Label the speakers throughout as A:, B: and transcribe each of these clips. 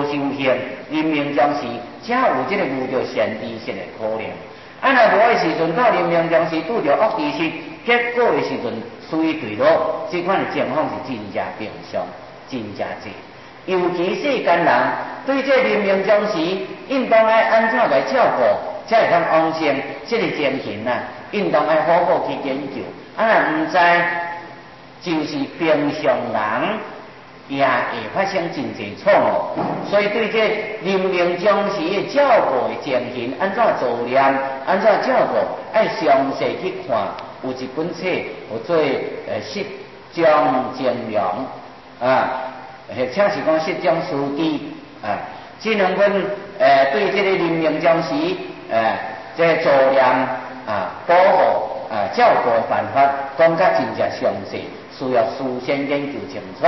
A: 修行，临命终时才有这个遇到善知识的可能。若无的时阵，到临命终时拄着恶知识，结果的时阵随坠落，这款的情况是真正平常，真正济。尤其世间人对这临命终时，应当爱安怎来照顾，才会当往生这个情形啊，应当爱好好去研究。若唔知，就是平常人也会发生真济错误。所以对这临命终时的照顾的情形，安怎做念，安怎照顾，爱详细去看。有一本册叫做释将经良啊。或者是讲释将师地啊，这两本对这个临命终时这做念啊、保护啊、照顾的办法，讲甲真正详细，需要事先研究清楚。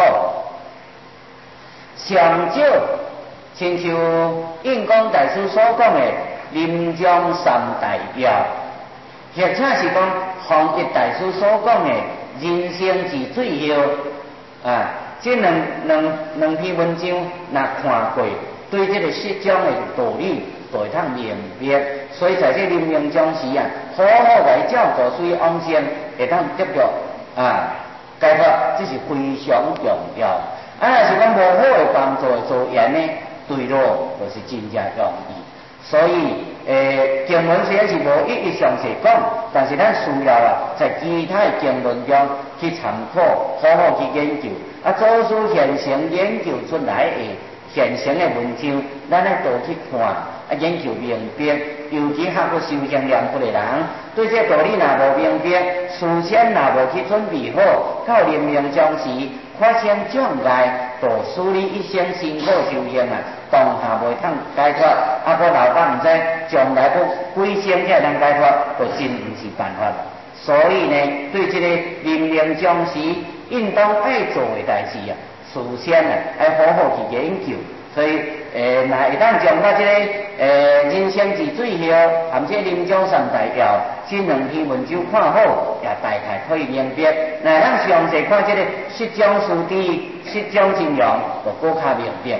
A: 上少，亲像印光大师所讲的临终三大要，或者是讲弘一大师所讲的人生之最后啊。这两篇文章，若看过，对这个释将的道理就会通明白。所以在这临命终时啊，好好来照顾水往生，会通得到解脱，这是非常重要。若是讲无好的帮助的助缘呢，对咯，就是真正容易。所以经文虽然是无一一详细讲，但是咱需要在其他的经文中去参考，好好去研究。祖师现成研究出来的现成的文章，咱来多去看，研究明白。尤其学过修行念佛的人，对这道理若无明白，事先若无去准备好，到临命终时发生障碍，就使你一生辛苦修行啊，当下袂通解脱，个老板唔知将来要几生才能解脱，就真唔是办法。所以呢，对这个临命终时应当爱做的代志啊，事先啊要好好去研究。所以若会当将我这个人生之最后，含这临终三大要，这两篇文章看好，也大概可以明白。若咱详细看这个释将师地、释将经良，就更加明白。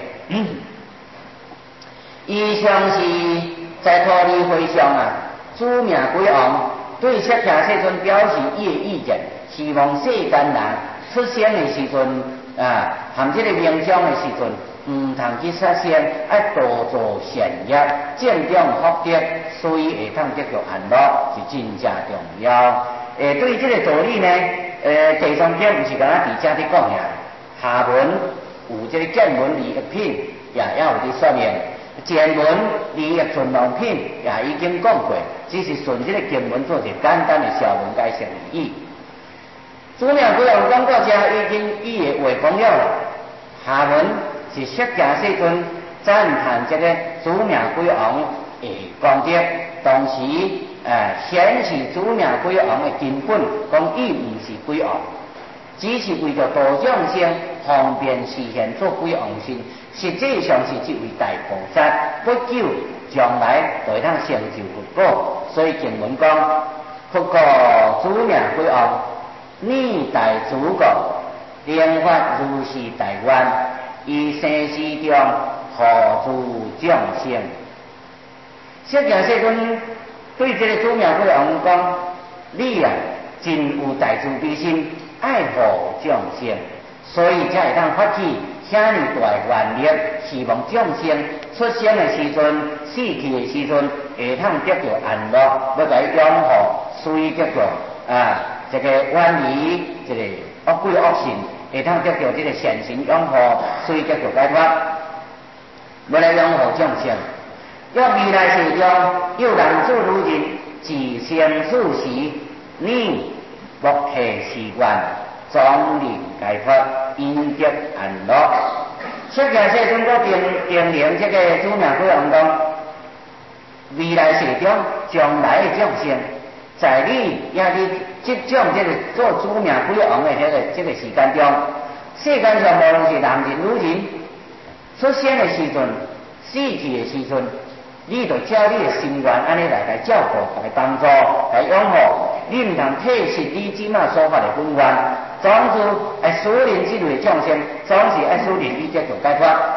A: 以上是在土地会上啊，主命鬼王对释迦世尊表示伊的意见，希望世间人出生的时阵含这个命终的时阵，唔通去杀生，要多做善业，渐中福德，所以会通得到安乐，是真正重要。对这个道理呢，第三篇唔是敢若伫遮伫讲呀，下文有这个见闻利益品，也有伫说明。前文利益存量品也已经讲过，只是顺这个经文做一简单的小文解释而已。主命鬼王讲到这已经伊的话讲了，下文是释迦世尊赞叹这个主命鬼王的功德，同时显示主命鬼王的根本，讲伊唔是鬼王，只是为着度众生方便实现做鬼王身，实际上是一位大菩萨，不久将来就会通成就佛果。所以经文讲，佛告主命鬼王，你大主国，灵发如是大愿，以生死中何助众生？释迦世尊对这个主命鬼王讲，你真有大慈悲心，爱护众生，所以才会当发起遐尼大愿力，希望众生出生的时阵、死去的时阵，会通得到安乐，要来养护，随得到这个远离这个恶鬼恶神，会通得到这个善神养护，随得到解脱，要来养护众生。要未来世中有人做如人，自生死时，你莫下誓愿，总能解脱，因得安乐。释迦世尊个定明这个主命鬼王讲，未来世中将来的众生，在你也伫即种这个做主命鬼王的这个时间中，世间上无论是男人女人，出生的时阵、死去的时阵，你就照你的心愿安尼来照顾、来帮助、来养护。你唔通退失你即马所发的本愿，总之爱使人之类众生，总是爱使人伊得到解脱。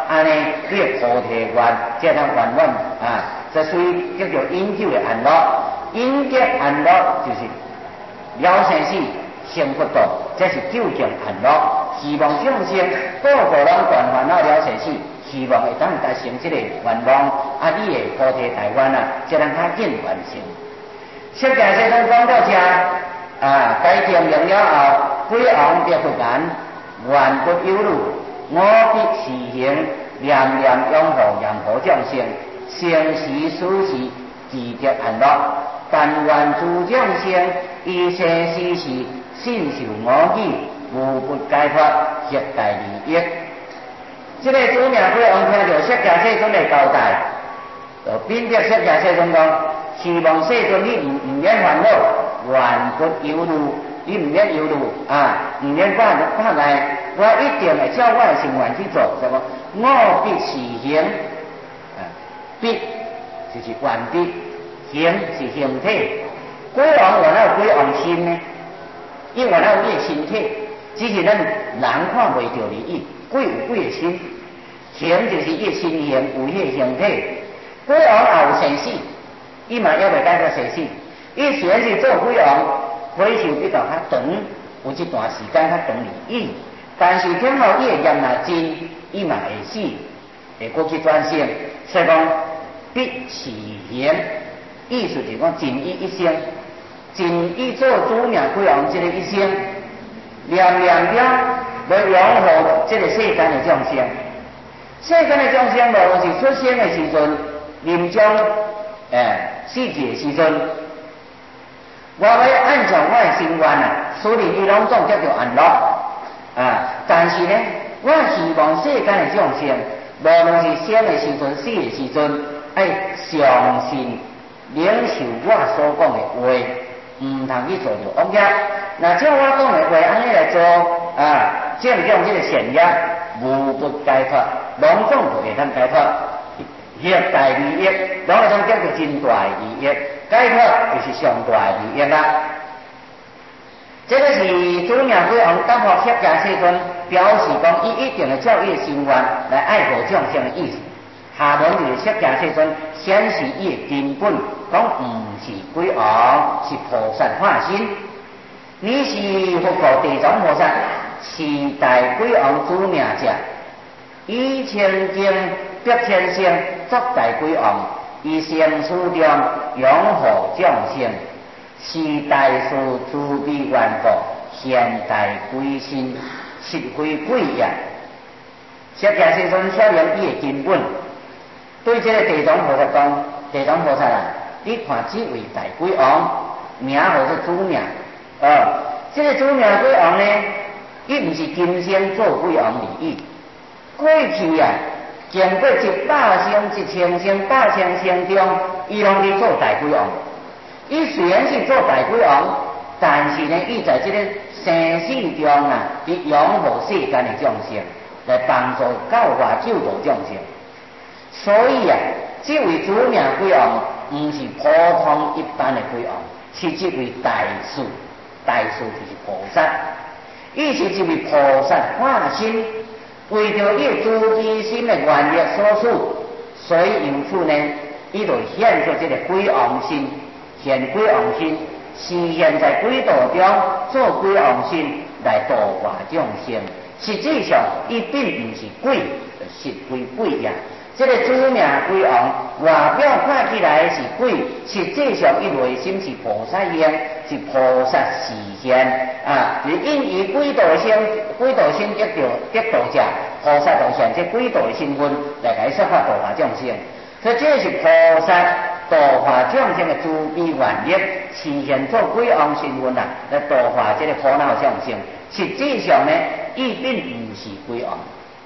A: 安尼你的菩提愿才通圆满啊。这属于叫做因救的安乐，因结安乐就是了生死成佛道，这是究竟安乐。希望众生个个人断烦恼了生死，希望会当达成这个愿望，啊，你的菩提大愿啊，才能较紧完成。释迦世尊讲到这啊，该证明了后，鬼王别不敢，愿不忧虑，我必实行，念念拥护任何众生，生时死时自得安乐。但愿诸众生以生死时信受我意，无不解脱，获大利益。这个主命鬼王听到释迦世尊的交代，就鞭策释迦世尊讲，希望世尊你唔免烦恼，愿不忧虑，你唔免忧虑啊，唔免怕来，我一定会照我的心愿去做，什么？我必实行，必就是愿必，行是形体。鬼王原来有鬼王心呢，伊原来有伊的身体，只是咱人看袂到而已。鬼有鬼的心，形就是伊的身形，有伊的形体。鬼王也有生死，伊嘛也袂解决生死。伊虽然是做鬼王，回寿比较较长，有一段时间较长而已。但是听后伊的业若真，伊嘛会死，会过去转生。所以讲必实行，意思就是讲尽伊一生，尽伊做主命鬼王这个一生，念念了来养护这个世间的众生。世间的众生，无论是出生的时阵，临终死去的时阵，我要按照我的心愿啊，所以伊拢总叫做安乐啊。但是呢，我希望世间的众生，无论是生的时阵、死的时阵，要相信领受我所讲的话，唔通去做着恶业。那照我讲的话安尼来做啊，正用这个善业，无不解脱，拢总就会当解脱，获大利益，拢会当叫做真大利益。解脱就是上大利益啦。这个是主命鬼王答复释迦世尊，表示讲伊一定会照伊的心愿来爱护众生的意思。下文就是释迦世尊显示伊的根本，讲唔是鬼王，是菩萨化身。你是佛告地藏菩萨，是大鬼王主命者，以千经百千声作大鬼王，以生死中拥护众生，是大事慈悲愿福，现大鬼身，实非鬼也。释迦世尊说明伊的根本，对这个地藏菩萨讲：地藏菩萨啊，你看这位大鬼王，名号是主命。这个主命鬼王呢，伊唔是今生做鬼王而已，过去啊，经过100生、1000生、100千生中，伊拢去做大鬼王。伊虽然是做大鬼王，但是呢，伊在这个生死中啊，伫养护世间的众生，来帮助教化救度众生。所以啊，这位主命鬼王唔是普通一般的鬼王，是这位大士。大士就是菩萨，伊是一位菩萨化身，为着伊的诸悲心的愿力所赐，所以因此呢，伊就显出这个鬼王身，现鬼王身，是现在鬼道中做鬼王身来度化众生。实际上，伊并唔是鬼，实非鬼也。这个主命鬼王外表看起来是鬼，实际上伊内心是菩萨样，是菩萨示现啊！是因以鬼道身得道者，菩萨就现这鬼道的身份来解说法度化众生。所以这是菩萨度化众生的慈悲愿力，示现做鬼王身份啊，来度化这个苦恼众生。实际上呢，伊并唔是鬼王。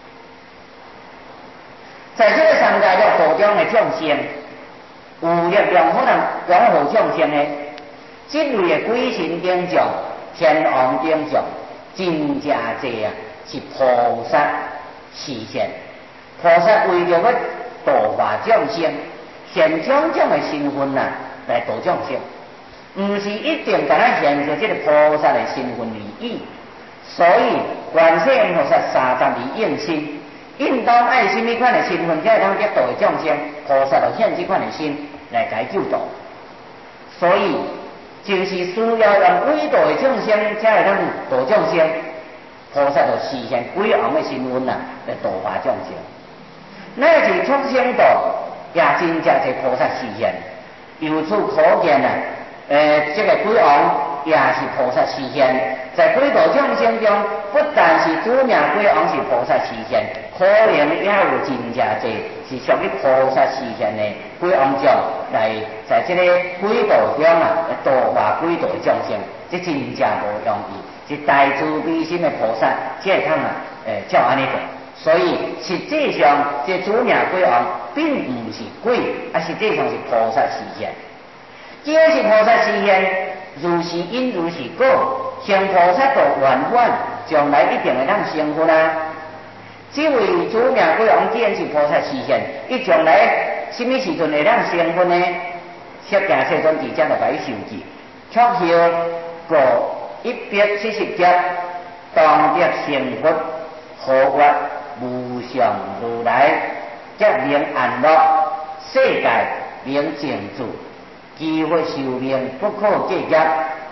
A: 在这个三界的苦中的众生，有力量可能养护众生的，这类的鬼神形象、天王形象，真正多啊，是菩萨示现。菩萨为着要度化众生，现种种的身份啊，来度众生，唔是一定给咱现出这个菩萨的身份而已。所以，观世音菩萨32应身。 应当爱什么款的身份，才会当得道的众生？菩萨就现这款的心来解救度，所以就是需要用几度的众生，才会当度众生。菩萨就实现几行的身份啦，来度化众生。乃是畜生道，也真正是菩萨实现。由此可见啊，这个几行也是菩萨实现。在几度众生中，不但是主命几行是菩萨实现，可能也有真正侪是属于菩萨实现的几行中来，在这个几度中啊，来度化几度众生，这真正无容易。是大慈悲心的菩萨，才会通啊，照安尼做。所以实际上，这主命几行并不是鬼，实际上是菩萨实现。既然是菩萨实现，如是因如是果，行菩萨道圆满，将来一定会当成佛啊。这位主命几行既然是菩萨实现，伊将来什么时阵会当成佛呢？释迦世尊直接就甲伊受记，促销过170劫，当得成佛，何曰无上如来，则名安乐，世界名净土，机会寿命不可计业。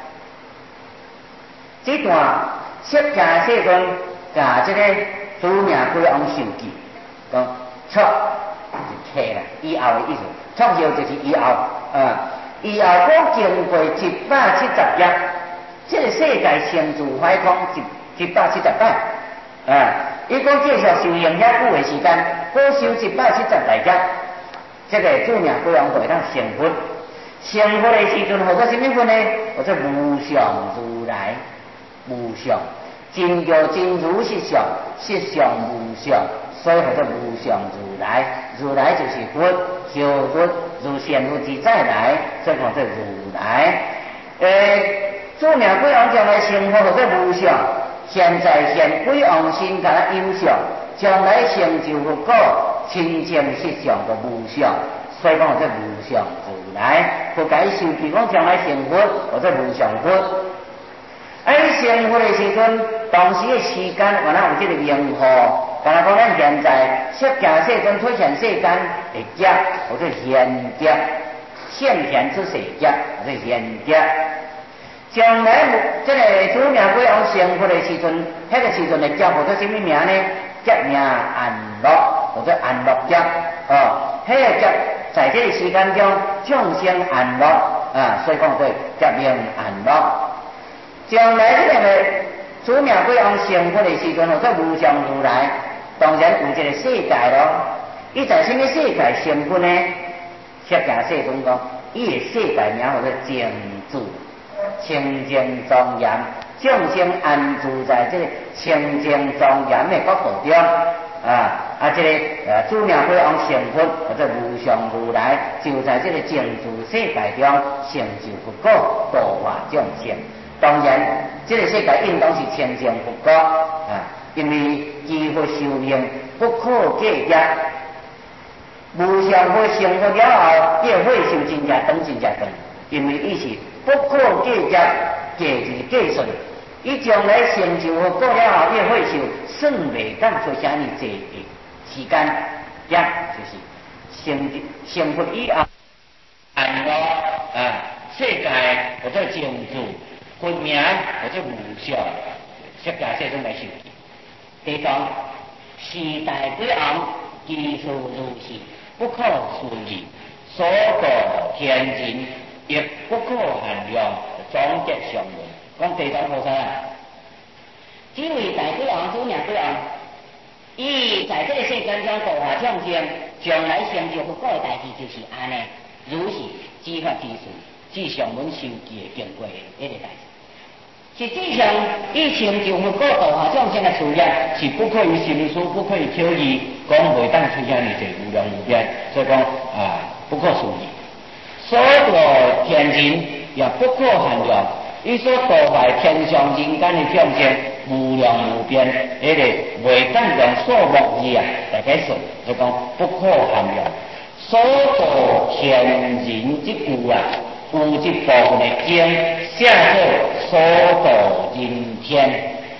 A: 这段释迦世尊甲这个主命几行受记，讲促就客啦，以后的意思，促销就是以后以后讲经过170劫。这个世界成就坏空170摆，伊讲继续受用遐久的时间，过修170来劫，这个主命几行就会当成佛。成佛的时阵，或者什么佛呢？或者无上如来，无上真叫真如实相，实相无上，所以或者无上如来。如来就是佛，修佛如现佛之再来，所以叫做如来。主命几行将来成佛或者无上，现在现几行心甲他有上，将来成就佛果，亲情实相个无上，所以讲或者无上如来。佛解受记讲将来成佛或者无上佛。成佛的时阵，当时的时间原来有这个名号，敢若讲咱现在释迦世尊出现世间的劫，或者现劫，现现出世劫，或者现劫。将来这个主命几行成佛的时阵，迄个时阵的劫或者什么名呢？劫名安乐，或者安乐劫。迄个劫在这个时间中众生安乐所以讲对劫名安乐。将来这个主命几行成佛的时阵，或者无上如来，当然有一个世界咯。伊在什么世界成佛呢？释迦世尊讲，伊的世界名或者净土。清净庄严，众生安住在这个清净庄严的国度中这个主命几行成佛或者无上如来，就在这个净土世界中成就佛果，度化众生。当然，这个世界应当是清净佛果因为机佛寿命不可计业。无上佛成佛了后，伊会寿真正长，因为伊是不可计业，计是计算。伊将来成就佛果了后，伊会寿算袂当出啥尼济时间，也就是成佛以后，安乐世界或者净土，佛名或者无上，释迦世尊来受。第三，时代几行，技术如是，不可思议，所度天人，亦不可限量，总结上论。讲地藏菩萨这位大几行主命几行，伊在这个世间中度化众生，将来成就佛果的代志就是安尼，如是知法之事，是上文受记的经过的一个代志。实际上，伊成就佛果度化众生的事业，是不可以心思，不可以巧议，讲袂当出现你这无量无边，所以讲不可思议。所度天人也不可限量，伊所度化天上人间的众生无量无边，迄个袂当用数目字来解释，就讲不可限量。所度天人这句有一部分的经写作所度人天，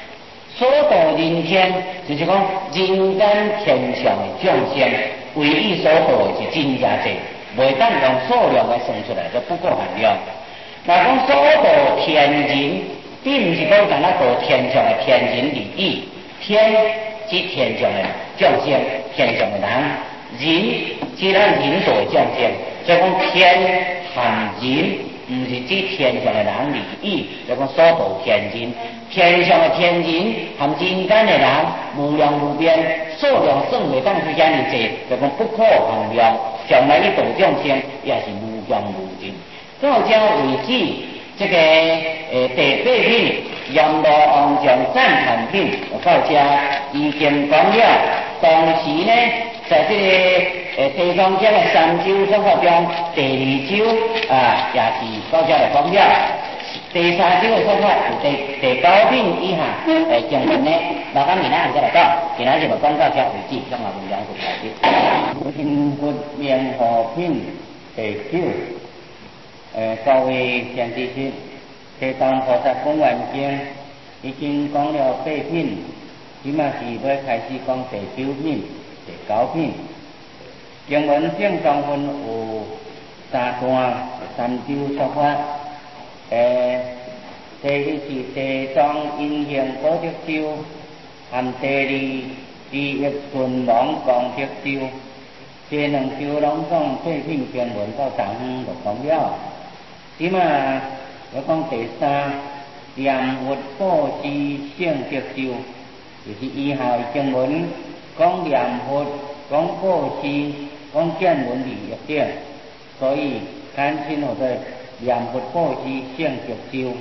A: 所度人天，就是讲人间天上的众生，为伊所度的是真正济，袂当用数量来算出来，就不够限量。若讲所度天人，并毋是讲单单度天上的天人而已，天指天上的众生，天上的人；人指咱人道的众生。所以讲天含人，毋是指天上的人而已，就讲所度天人。天上的天人含人间的人，无量无边，数量算袂当去遐尼济，就讲不可衡量。将来一度众生也是无穷无尽。到这为止，这个第八品阎罗王将赞叹品到这已经讲了。同时呢，在这个地藏经的三周说法中，第二周也是到这来讲了。第三周的说法是第九品以下经文呢，麻烦明仔再来讲。今仔日就讲到这为止，向后文章就开始。金佛莲花品第九。各位善知识，地藏菩萨讲完经已经讲了八品，即嘛是要开始讲第九品、第九品。经文正常分有三段，三周说法。第一是地藏因行果德咒，含第二利益顺王功德咒。这两咒拢讲八品经文到当就讲了。即嘛我讲第三念佛布施圣德咒，就是以下的经文讲念佛、讲布施、讲见闻利益等，所以简称叫做念佛布施圣德咒。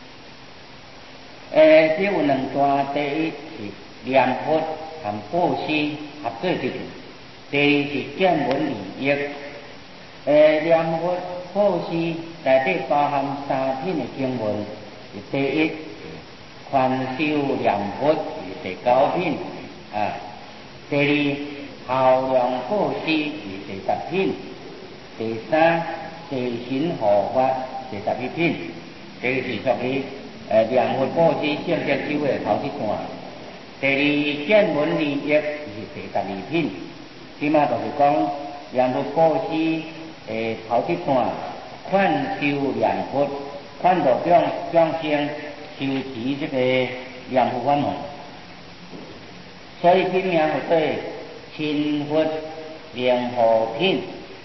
A: 这有两段，第一是念佛和布施合做一段，第二是见闻利益。念佛布施内底包含三品的经文，是第一宽修念佛是第九品第二孝良布施是第十品，第三地神护法是第11品。这是属于念佛布施圣德咒的头一段。第二见闻利益是第12品。即嘛就是讲念佛布施头一段劝修念佛，劝导众生修持这个念佛法门，所以品名叫做亲佛莲花品。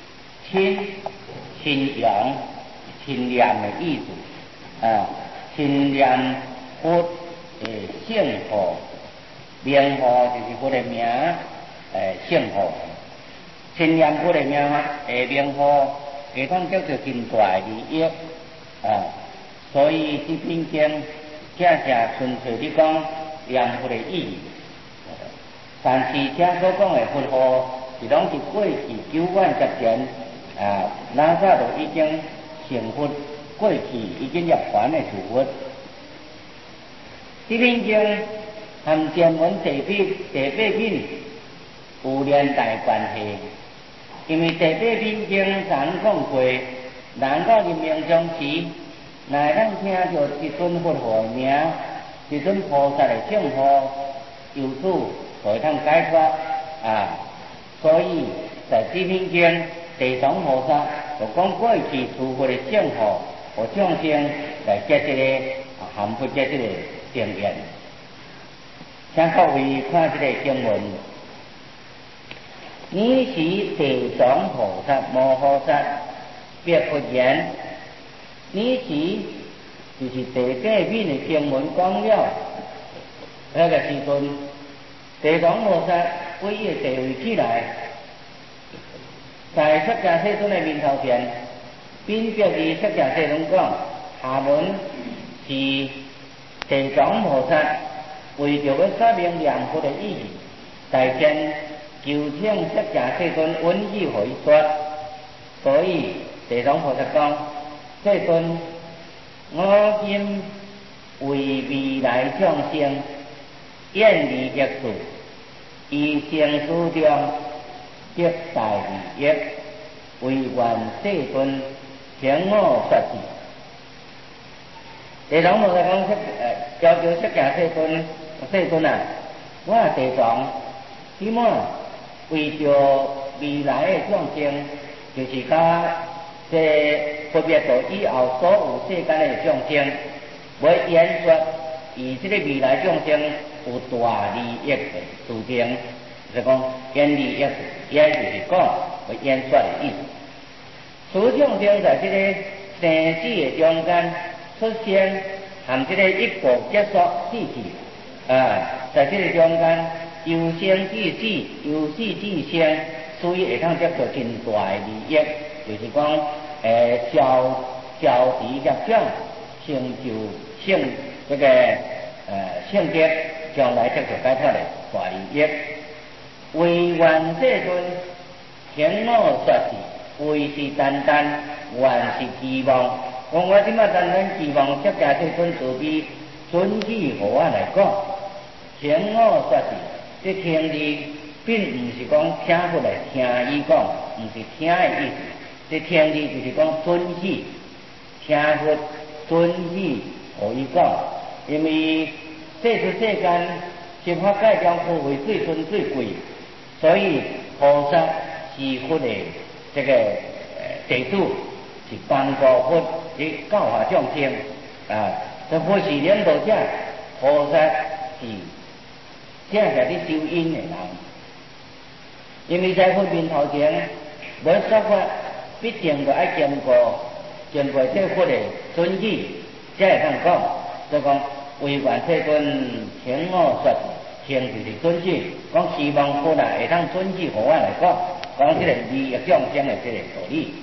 A: 亲扬亲念的意思亲念佛圣号，莲花就是佛的名圣号。亲念佛的名莲花会当叫做真大利益所以这篇经正纯粹地讲念佛的意义。但是这所讲的佛号是拢是过去91000年哪早就已经成佛，过去已经涅槃的诸佛。这篇经和经文第八品有连带关系，因为第八篇经常讲过，人到人命终时，乃当听到一尊佛号的名，一尊菩萨的圣号，由此就通解脱所以在这篇经，地藏菩萨就讲过去诸佛的圣号，和众生来结这个含佛结这个经验。请各位看这个经文，你是地藏菩萨摩诃萨，别佛言，你是就是第八品的经文讲了，那个时阵，地藏菩萨为伊的地位起来，在释迦世尊的面头前，并表示释迦世尊讲，下文是地藏菩萨为着要说明念佛的意义，在前求请释迦世尊允许互伊说，所以地藏菩萨讲，世尊，我今为未来众生愿利益处，以生死中得大利益，为愿世尊请我说法。地藏菩萨讲要求释迦世尊世尊啊，我地藏起码为着未来的众生，就是甲这分别到以后所有世间的众生，要演说以这个未来众生有大利益的事情，就是讲演利益，演就是讲要演说的意思。此众生在这个生死的中间出现，含这个一步结束死去在这个中间由生至死，由死至生，所以会通得到真大的利益，就是讲消除业障，成就这个圣德，将来得到解脱的大利益。为愿世尊听我说是，为是单单原是期望。我即马单单期望释迦世尊慈悲准许互我来讲，听我说是，这听字并唔是讲听过来听伊讲，唔是听的意思。这听字就是讲准许，听过准许互伊讲，因为这出世间十法界中佛为最尊最贵，所以菩萨是佛的这个地主，是帮助佛去教化众生这佛是领导者，菩萨是正在咧修因的人，因为在佛面头前要说法，必定要爱经过这佛的准许，才会通讲。所以讲为愿世尊听我说，听就是准许，讲希望佛啊会通准许互我来讲这个利益众生的这个道理。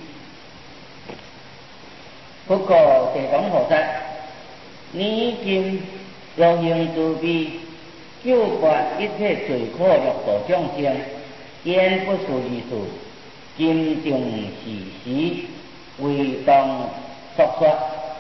A: 不过地藏菩萨，你今用行慈悲，救拔一切罪苦欲度众生，言不是如此，今正是时，为当说说。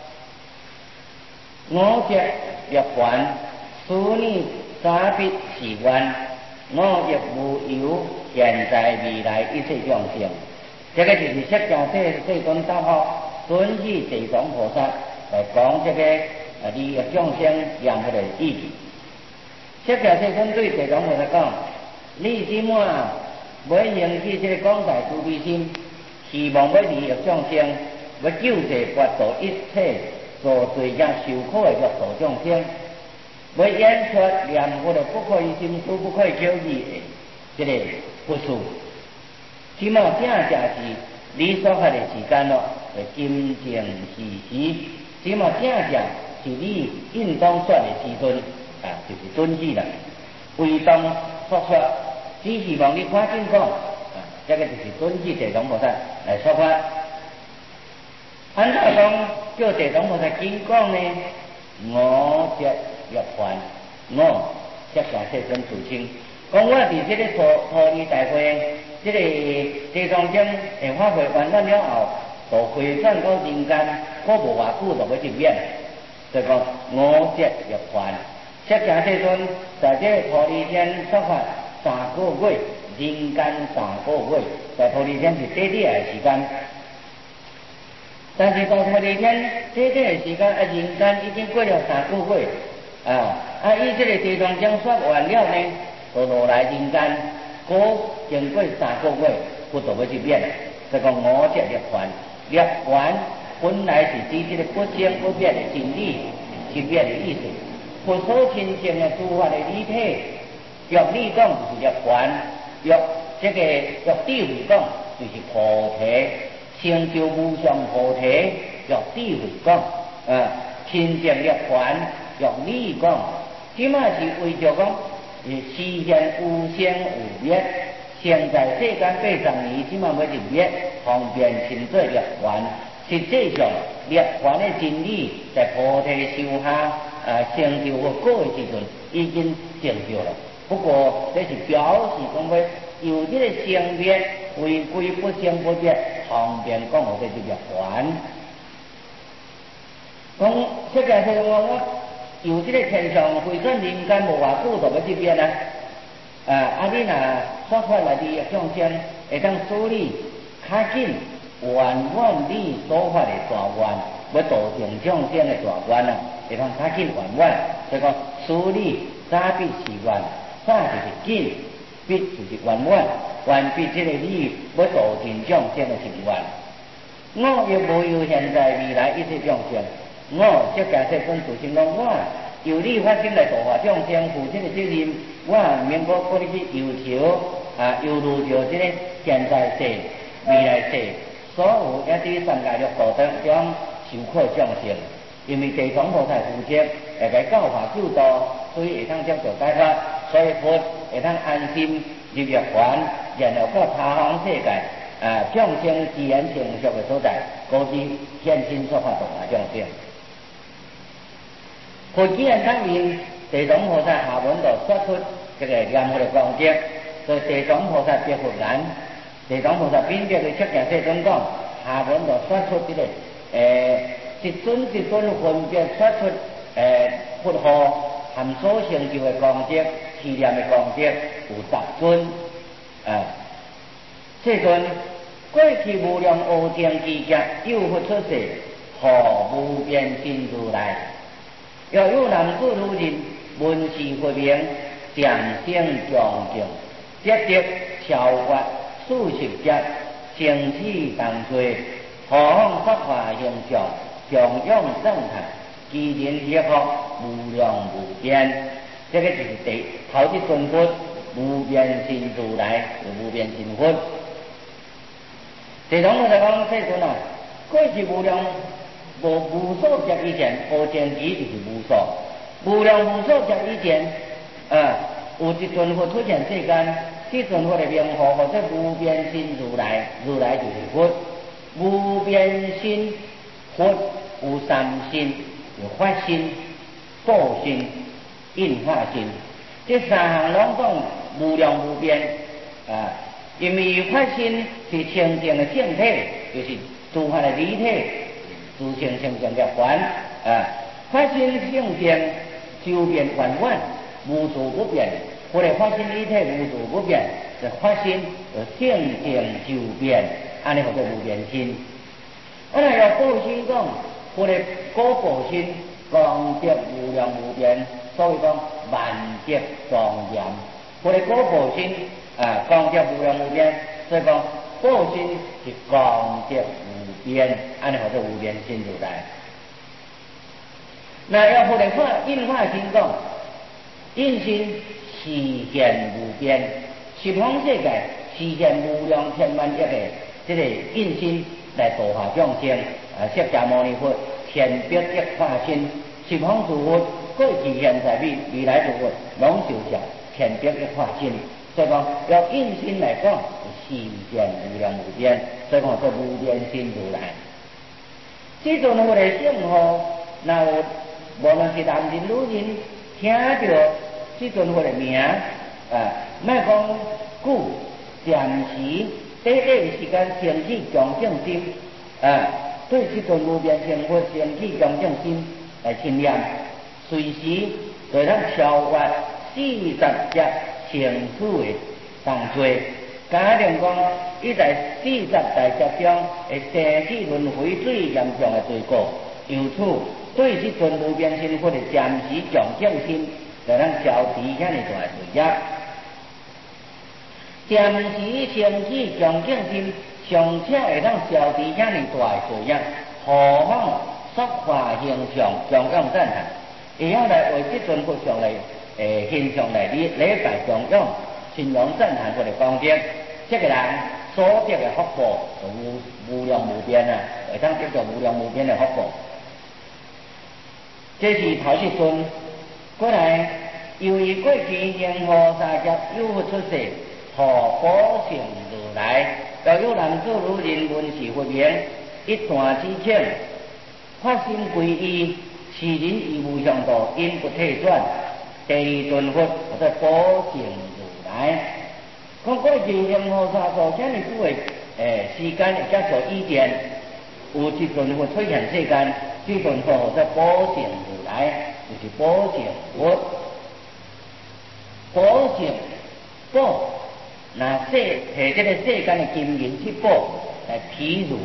A: 我这涅槃，使你假必是愿，我亦无有现在未来一切众生。这个就是释迦世尊答复准许地藏菩萨来讲这个利益众生任何的意义。释迦世尊对地藏菩萨讲：你即满要引起这个广大慈悲心，希望要利益众生，要救济拔度一切做罪业受苦的恶道众生，要演出任何的不可以心思、不可以交易的这个不事。起码正是你所发的时间咯，今正是时，起码正是你应当说的时阵就是准许啦。为当说说，只希望你赶紧讲这个就是准许地藏菩萨来说法。安怎讲叫地藏菩萨紧讲呢？我这涅槃，我释迦世尊自称，讲我伫这个脱离大会，这个地藏经会发挥完了后，就回转到人间，我无偌久就要入灭。就讲我这涅槃，释迦世尊在这个脱离天说法3个月，人间3个月，在脱离天是短短的时间。但是到脱离天短短的时间，人间已经过了3个月伊这个地藏经说完了呢，就落来人间，经过3个月，就要入灭了。所以讲我这涅槃，涅槃本来是指这个不生不灭的真理，真灭的意思。佛所亲证的诸法的理体，用理讲就是涅槃，用这个用智慧讲就是菩提。成就无上菩提，用智慧讲亲证涅槃，用理讲，即嘛是为着讲实现无生无灭。现在世间800年，即嘛要入灭，方便称作涅槃。实际上，涅槃的真理在菩提树下成就佛果的时阵已经成就了。不过，这是表示讲要由这个生灭回归不生不灭，方便讲我这就涅槃。讲释迦世尊讲我由这个天上回转人间无偌久就要入灭你若说法来利益众生，会当处理较紧圆满你所发的大愿，要度众生的大愿会当较紧圆满。所以讲处理三必是愿，三就是紧，必就是圆满，完毕这个理要度尽众生的成愿。我亦无有现在未来一切众生，我即假设跟自信讲，我由你发心来度化众生，负这个责任，我唔免搁你去要求犹如着这个现在世、未来世所有一啲三界六道当中受苦众生，因为地藏菩萨负责会甲教化救度，所以会通接受解脱，所以佛会通安心入涅槃，然后到他方世界。众生自然成熟的所在，故知现身说法度化众生。佛既然当面地藏菩萨下文就说出这个念佛的光节，所以地藏菩萨别佛言，地藏菩萨并别去出现这种讲，下文就说出这个一尊一尊分别说出佛号含所成就的光节、纪念的光节有10尊这尊过去无量无边之劫，有佛出世，何无边心如来？又有男子如人，闻是佛名，渐生恭敬，节节超越数十劫，生死同罪，何况说法形象，常用正谈，其人皆福无量无边。这个就是头一尊佛，无边心如来，无边心佛。地藏菩萨讲这尊过去无量无数劫以前，无间期就是无数，无量无数劫以前，有一尊佛出现世间，这尊佛的名号或者无边心如来，如来就是佛。无边心佛有三心，有法心、报心、应化心，这三项拢讲无量无边因为法心是清净的性体，就是诸法的理体，自性清净涅槃法心性净，周遍圆满，无处不变。佛的法心理体无处不变，这法心性净周遍，安尼叫做无边心。我哋要报心讲，佛的果报心光德无量无边，所以讲万劫庄严。佛的果报心光德无量无边，所以讲报心是光德无边，安尼叫做无边心如来。那要佛的法应化心讲，应心示现无边，十方世界示现无量千万亿的这个应心来度化众生。释迦牟尼佛千百亿化身，十方诸佛过去现在未来诸佛拢受着千百亿化身。所以讲要应心来讲，示现无量无边，所以讲做无边心如来。这种我哋生活，那有无论是男人女人，听到这种我的名莫讲久，暂时短短的时间，升起恭敬心对这种无边成佛升起恭敬心来亲念，随时就能超越40劫生死的重罪。假定讲，伊在40大劫中会生死轮回最严重的罪过，由此对这尊无边成佛的暂时恭敬心，就能消除遐尼大罪业。暂时升起恭敬心，尚且会当消除遐尼大罪业，何况说法形象常用赞叹，会晓来为这尊佛上来形象来礼拜常用，形容赞叹佛的光德，这个人所得的福报无量无边会当得到无量无边的福报。这是头一尊。过来，由于过去因何三劫有佛出世，何宝成如来，又有男子如人闻是佛名，一段之前，发心皈依，是人义无上道，因不退转。第二尊佛或者宝成如来，讲过去因何三座这么久的时间会叫做以前，有一尊佛出现世间，这尊佛或者宝成如来。就是宝成佛，宝成宝，那摕这个世间的金银七宝来譬如，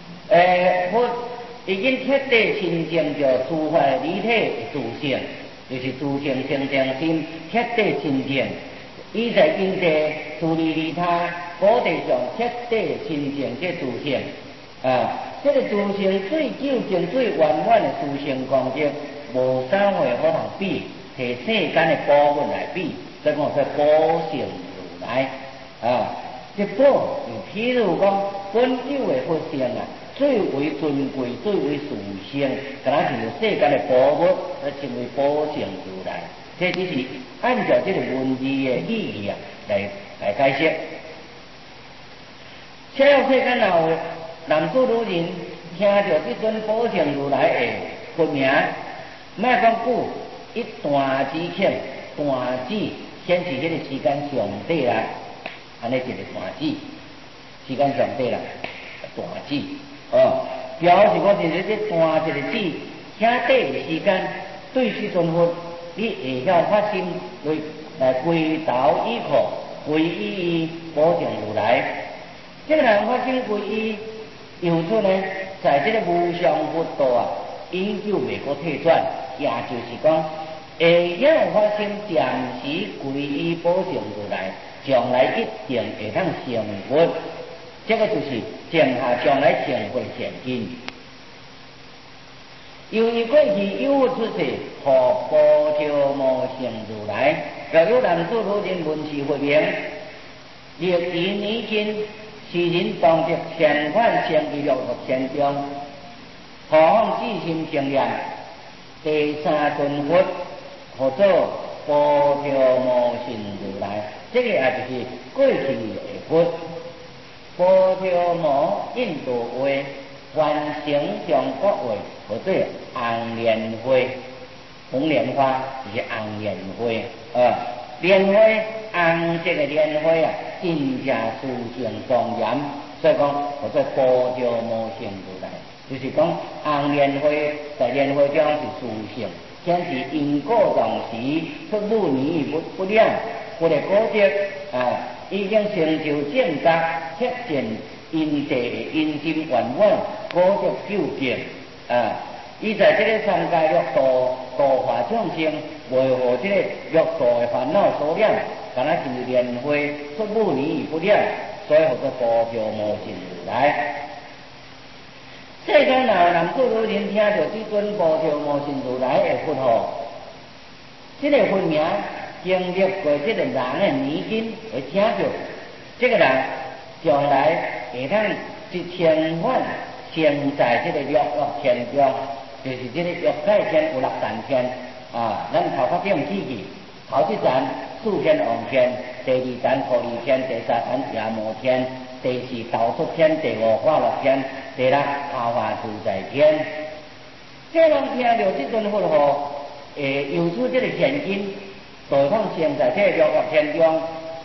A: 佛已经彻底亲近着诸法的理体的自性， 就是自性清净心，彻底清净。伊在因地自利利他，果地上彻底清净这自性啊，这个自性最究竟、最圆满的自性光景，无啥会好通比，摕世间的宝物来比，所以讲说宝性如来啊。这宝，譬如讲本有的佛性啊，最为尊贵、最为殊胜，敢若是世间的宝物，来称为宝性如来。这只是按照这个文字的意义啊来解释。且要世间哪有男子女人听到这尊宝性如来的佛名，莫讲久，一段之欠，段子显示这个时间上短啦，安尼一个段子，时间上短啦，段子哦，表示我就是这段一个字，听短的时间，对这尊佛。你会晓发心来归道依靠，皈依宝性如来。这个人发心皈依，由此呢，在这个无上佛道啊，永久未可退转，也就是讲，会晓发心暂时皈依宝性如来，将来一定会当成佛。这个就是种下将来成佛的前因。由于过去有佛出世，何波条无性如来，若有男子女人闻是佛名，历年已经，世人当得千万166,000中，何况至心成念，第三尊佛，或做波条无性如来。这个也就是过去的佛，波条无印度话。完成中国话，或者红莲花，红莲花就是红莲花莲花红色的莲花啊，真正殊胜庄严，所以讲或者波条无性如来，就是讲红莲花在莲花中是殊胜，显示因果当时出母年不良，我哋果德已经成就正觉，彻见因地因心圆满，果德究竟伊在这个三界六道度化众生，维护这个六道的烦恼所念，敢若是莲花出母年不良，所以叫做波条无性如来。世间若有男子女人听到这尊波条无性如来的佛号，这个佛名经历过这个人的年纪，会听到这个人将来会当1000万生在这个欲天中，就是这个欲界天有6层天咱头壳顶起去，头一层四天王天，第二层菩提天，第三层夜摩天，第四道出天，第五化乐天，第六他化自在天。这人听到这尊佛号，由此这个现今，就会生在这个欲天中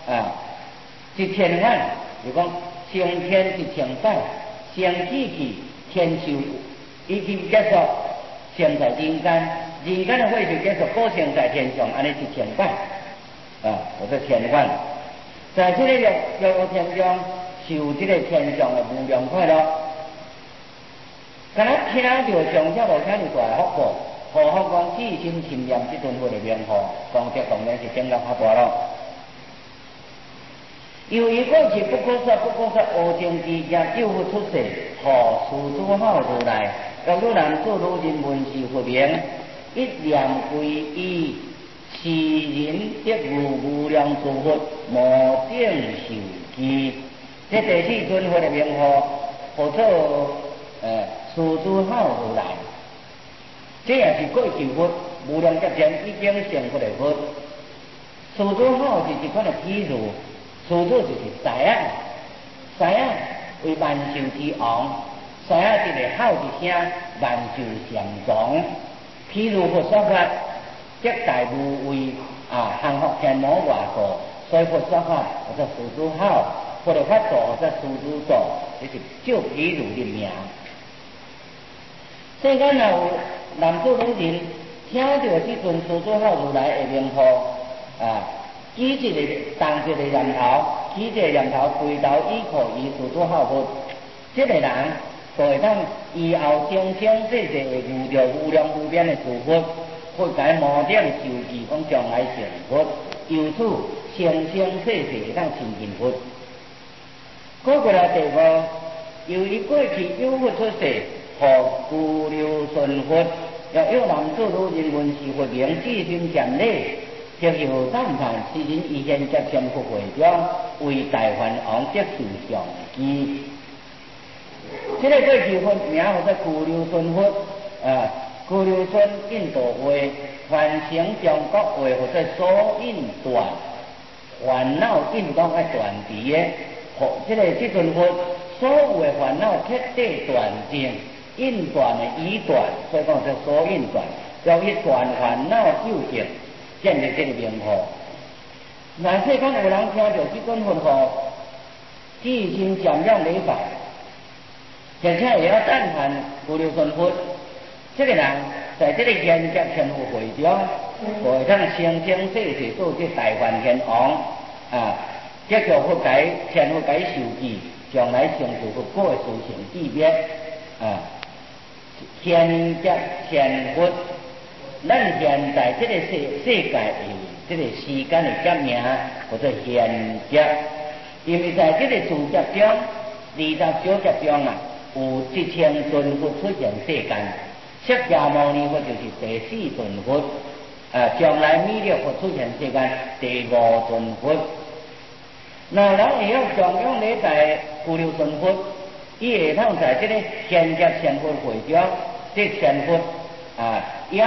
A: 1000万，就讲升天1000载，升起去天寿已经结束，生在人间，人间的会就结束，果生在天上，安尼1000载或者1000万，在这个欲天中受这个天上的无量快乐。敢若听到上下无听就大福报，何况讲至心信念这尊佛的名号，功德当然是增加较大咯。由于过去不可说，无情之下救佛出世，何处诸好如来，若有男子女人闻是佛名，一念皈依，是人得无量诸佛，无顶受记。这第四尊佛的名号，叫做诸好如来。这也是过去佛无量劫前已经成佛的佛。诸好是一款的譬如。诸就是狮子为万寿之王，狮子一个吼一声，万寿祥壮。譬如佛说法，极大无畏降伏天魔外道，所以佛说法或者诸好，佛的法度或者诸道，这是就譬如的名。世间若有男子女人听到这尊诸好如来的名号举一个当一个念头，举一个念头回头依靠伊诸好佛，这个人就会当以后生生世世会遇到无量无边的诸佛， 佛解无定受记，讲将来成佛，由此生生世世会当亲近佛。过过来第五，由于过去有佛出世，互具流顺佛，若有男子女人闻是佛名，至心瞻礼，得有赞叹，是人以现接仙佛会中，为大梵王得受上机。这个过去佛名或者具流顺佛具流顺印度话，梵成中国话或者所印断，烦恼印当爱断除的。这阵佛所有的烦恼彻底断尽，印断的已断，所以讲叫所印断，要去断烦恼究竟，建立这个名号。若世间有人听到这阵佛号，至心瞻仰礼拜，而且也要赞叹具流顺佛，这个人在这个现接天佛会中，会当生生世世做这大梵天王结果佛解天佛解受记，将来成就佛果的殊胜意灭现接天佛，咱现在这个世界的这个时间的革命或者现接，因为在这个字节中29节中有1000尊佛出现世间，释迦牟尼佛就是第4尊佛将来弥勒佛出现世间第5尊佛。那人会晓中央礼拜具流顺佛，伊会通在这个现接天佛会中，这天佛也有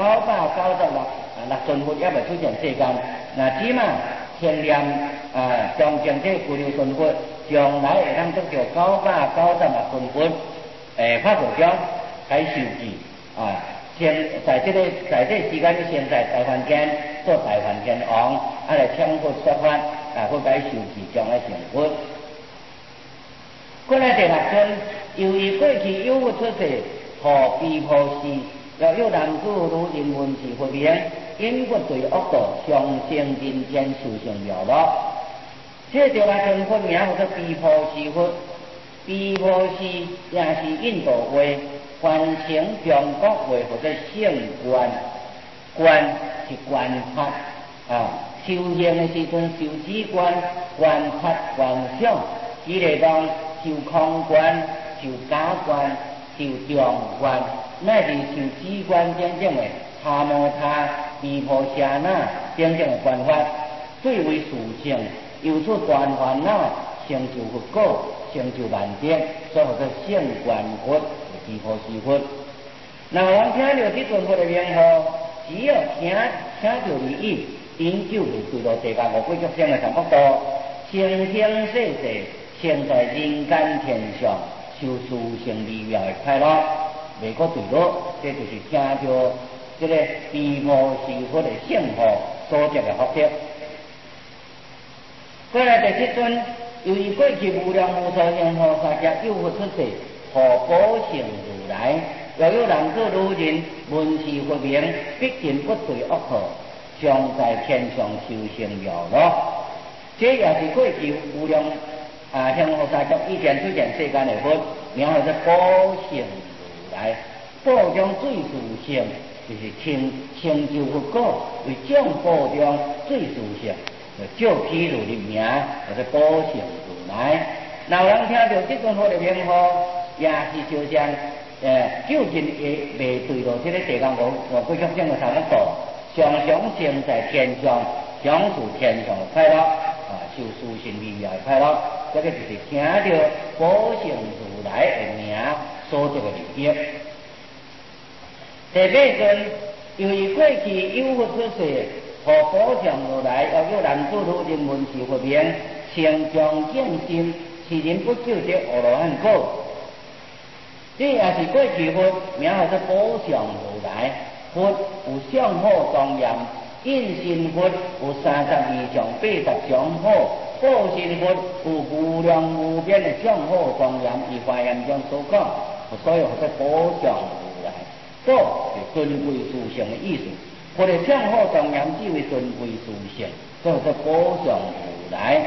A: 996尊佛也未出现世间。那起码天念将将这具流顺佛，将来会通得到996尊佛法会中解受记先在这时间先在大梵天做大梵天王，来请佛说法。佛解受记，将来成佛。过来第6尊，由于过去有佛出世，互毗婆尸，若有男子女人闻是佛名，因不对恶道，上升人间，受成妙乐。这第6尊佛名叫做毗婆尸佛。毗婆尸也是印度话，翻成中国话或者圣观，观是观察修行的时阵，受止观、观察、观想，举例讲受空观、受假观、受中观，乃至受止观等等的他摩他、毗婆舍那等等的观法，最为殊胜，由此断烦恼，成就佛果，成就万德，所以叫做圣观佛、毗婆尸佛。那人听到这尊佛的名号，只要听到利益。因就会对到地界5几种的差不多，生生世世生在人间天上，受殊胜美妙的快乐，未可对落。这就是听到这个毗婆尸佛的圣号所得的福德。过来第7尊，由于过去无量无数现菩萨皆有佛出世，互宝性如来，若有男子女人闻是佛名，必定不对恶道，将在天上修成妙乐。这也是过去无量向菩萨及以前出现世间的佛，名号是宝性如来。宝中最殊胜，就是成就佛果，为众宝中最殊胜，就譬如的名，就是宝性如来。有人听到这尊佛的名号，也是就像究竟也未对到这个地间5几种的差不多。常常生在天上，享受天上的快乐受殊胜美妙的快乐。这个就是听到宝性如来的名所得的利益。第8尊，由于过去有佛出世，互宝性如来，又有男子女人闻是佛名，成将见心，是人不久得阿罗汉果。这也是过去佛名号做宝性如来。佛有相好庄严，应身佛有32相、80相好，报身佛有无量无边的相好庄严，以华严中所讲，所以叫做宝相如来。宝是尊贵殊胜的意思，佛的相好庄严只为尊贵殊胜，所以叫宝相如来。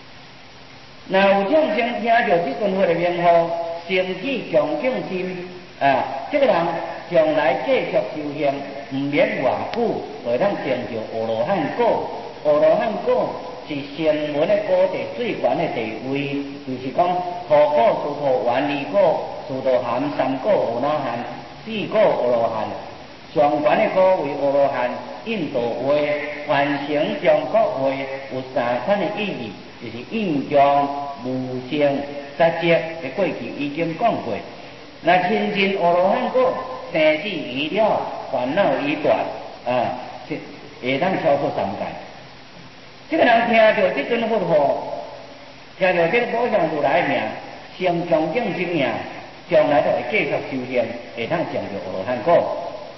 A: 那有众生听到这尊佛的名号，升起恭敬心， 这个人将来继续修行，唔免偌久，就会当成就阿罗汉果。阿罗汉果是声闻的果地最悬的地位，就是讲何果、殊陀洹、离果、殊陀含、三果阿那含、四果阿罗汉。上悬的果为阿罗汉。印度话、梵成中国话有三款的意义，就是印象、无性、实际的过去已经讲过。那亲近阿罗汉果，生死已了，烦恼已断，会当超出三界。这个人听到这尊佛号，听到这个宝相如来的名，心恭敬之名，将来就会继续修行，会当成就阿罗汉果。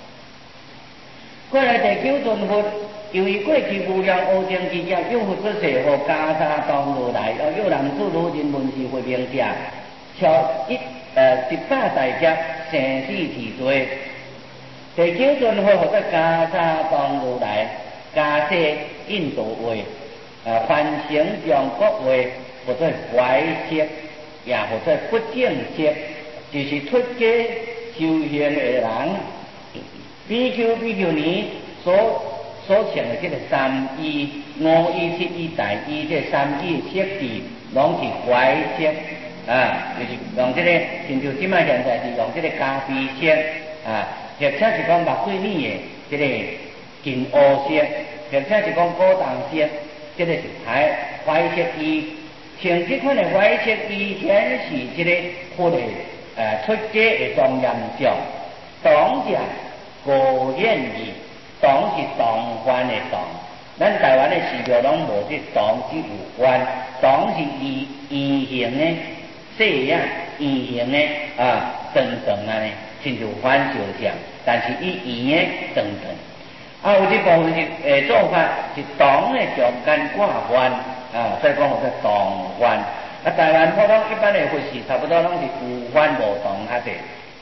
A: 过来第九尊佛，由于过去无量无尽之劫，有佛出世，和袈裟当如来，有南处如人文是慧命者，超18大劫生死之罪。第九尊佛或者袈裟当如来，迦叶印度话，梵成中国话，或者怀识，也或者不正识，就是出家修行的人。比丘尼所唱的这个三义、五义、七义、大义，这三义设置，拢是怀识就是用这个，亲像即摆现在是用这个咖啡色或者是讲目水米的这个金乌色，或者是讲果冻色，这个是怀识义。像这款的怀识义显示这个佛的出家的庄严相，当下。高显义，当是当官的当，咱台湾的寺庙拢无这当之有官，当是圆形的细样，圆形的长长亲像反照像，但是伊圆的长长。有这部分是做法是当的中间挂环所以讲叫做当环。台湾普通一般的佛寺差不多拢是有环无当较济。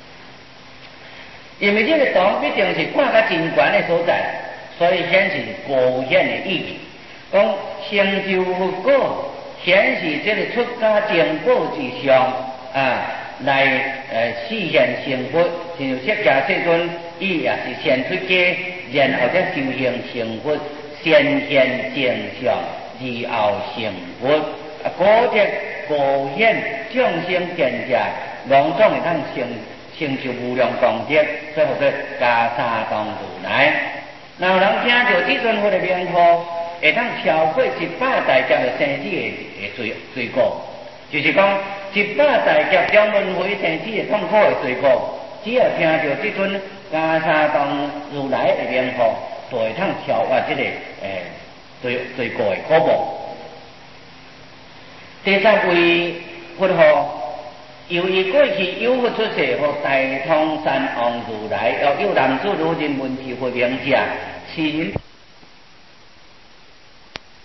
A: 因为这个当必定是挂到真悬的所在，所以显示高显的意义。讲成就佛果，显示这个出家正果之上来实现成佛。像释迦世尊，伊也是先出家，然后再修行成佛，先现正相，而后成佛。果这高显众生见者，拢总会当成就无量功德，所以叫做袈裟当如来。然后人听到这尊佛的名号，会当超过18大劫的生死的罪过，就是讲18大劫中轮回生死的痛苦的罪过，只要听到这尊袈裟当如来的名号，就会当超越这个罪过的苦报。第三位佛号。由于过去有佛出世，和大通山王如来，有南处如人文是慧命者，是